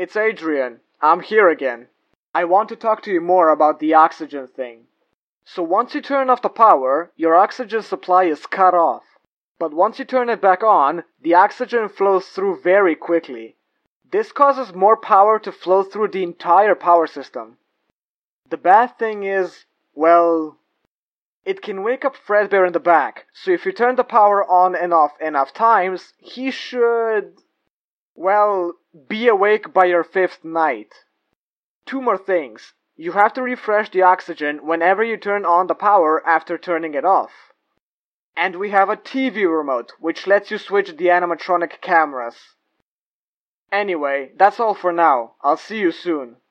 it's Adrian. I'm here again. I want to talk to you more about the oxygen thing. So once you turn off the power, your oxygen supply is cut off. But once you turn it back on, the oxygen flows through very quickly. This causes more power to flow through the entire power system. The bad thing is, well, it can wake up Fredbear in the back, so if you turn the power on and off enough times, he should, well, be awake by your 5th night. Two more things. You have to refresh the oxygen whenever you turn on the power after turning it off. And we have a TV remote, which lets you switch the animatronic cameras. Anyway, that's all for now. I'll see you soon.